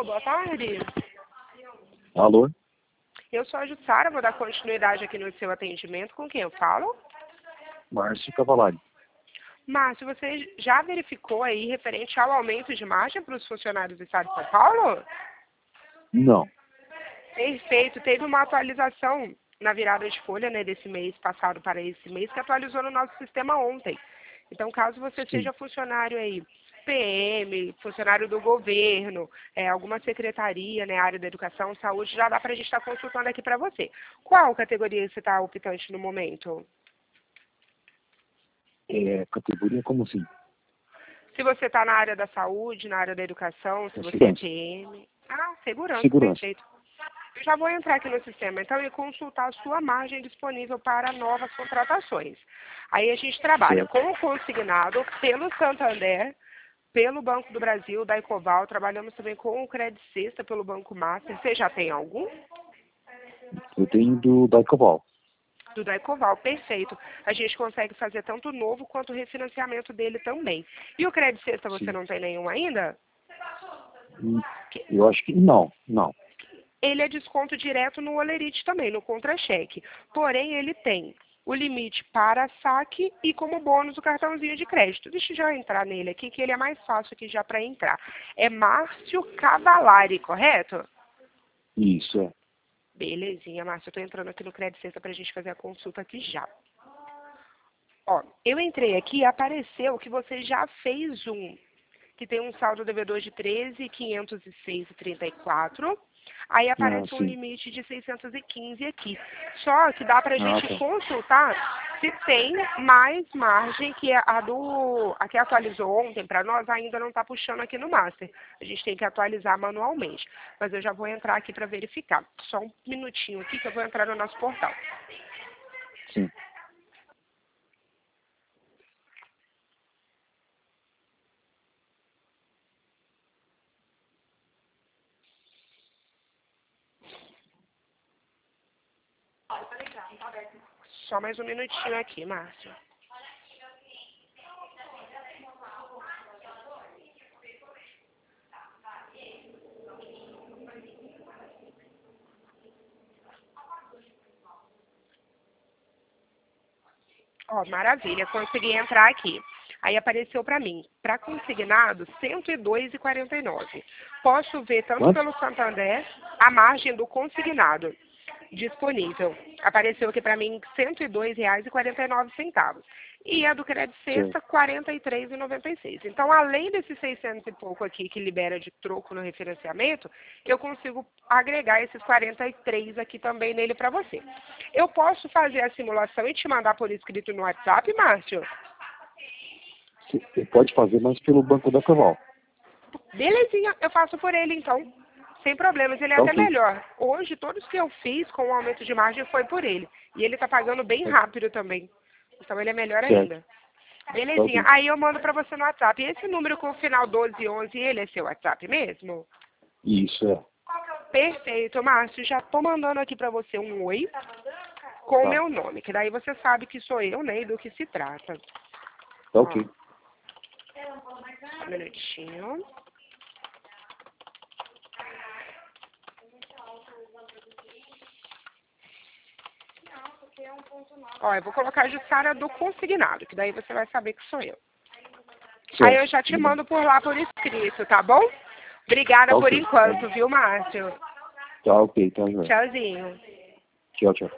Alô, boa tarde. Alô? Eu sou a Jussara, vou dar continuidade aqui no seu atendimento. Com quem eu falo? Márcio Cavalari. Márcio, você já verificou aí referente ao aumento de margem para os funcionários do Estado de São Paulo? Não. Perfeito. Teve uma atualização na virada de folha, né, desse mês passado para esse mês, que atualizou no nosso sistema ontem. Então, caso você seja funcionário aí, PM, funcionário do governo, alguma secretaria, né, área da educação, saúde, já dá para a gente estar consultando aqui para você. Qual categoria você está optante no momento? Categoria como assim? Se você está na área da saúde, na área da educação, se você é PM. Ah, segurança, perfeito. Eu já vou entrar aqui no sistema, então, e consultar a sua margem disponível para novas contratações. Aí a gente trabalha com o consignado pelo Santander, pelo Banco do Brasil, da Ecoval, trabalhamos também com o Credit Sexta pelo Banco Master. Você já tem algum? Eu tenho da Ecoval. Do da Ecoval, perfeito. A gente consegue fazer tanto o novo quanto o refinanciamento dele também. E o Credit Sexta você não tem nenhum ainda? Eu acho que não. Ele é desconto direto no Olerite também, no contra-cheque. Porém, ele tem o limite para saque e como bônus o cartãozinho de crédito. Deixa eu já entrar nele aqui, que ele é mais fácil aqui já para entrar. É Márcio Cavalari, correto? Isso, é. Belezinha, Márcio. Eu estou entrando aqui no Credit Sexta para a gente fazer a consulta aqui já. Ó, eu entrei aqui e apareceu que você já fez que tem um saldo devedor de 13.506,34. Aí aparece um limite de 615 aqui. Só que dá para a gente consultar se tem mais margem, que é a que atualizou ontem para nós, ainda não está puxando aqui no Master. A gente tem que atualizar manualmente. Mas eu já vou entrar aqui para verificar. Só um minutinho aqui que eu vou entrar no nosso portal. Sim. Só mais um minutinho aqui, Márcio. Ó, maravilha, consegui entrar aqui. Aí apareceu para mim, para consignado, R$ 102,49. Posso ver tanto pelo Santander, a margem do consignado disponível. Apareceu aqui para mim R$ 102,49. E a do Credit Sexta, R$ 43,96. Então, além desses 600 e pouco aqui que libera de troco no refinanciamento, eu consigo agregar esses 43 aqui também nele para você. Eu posso fazer a simulação e te mandar por escrito no WhatsApp, Márcio? Você pode fazer, mas pelo Banco da Ecoval. Belezinha, eu faço por ele então. Sem problemas, ele é até melhor. Hoje, todos que eu fiz com o aumento de margem foi por ele. E ele tá pagando bem rápido também. Então ele é melhor ainda. Belezinha, aí eu mando pra você no WhatsApp. E esse número com o final 1211, ele é seu WhatsApp mesmo? Isso, é. Perfeito, Márcio. Já tô mandando aqui pra você um oi com o meu nome. Que daí você sabe que sou eu, né? E do que se trata. Tá ok. Um minutinho. Ó, eu vou colocar a Jussara do consignado, que daí você vai saber que sou eu. Certo. Aí eu já te mando por lá por escrito, tá bom? Obrigada por enquanto, viu, Márcio? Tá ok, tá joia. Tchauzinho. Tchau, tchau.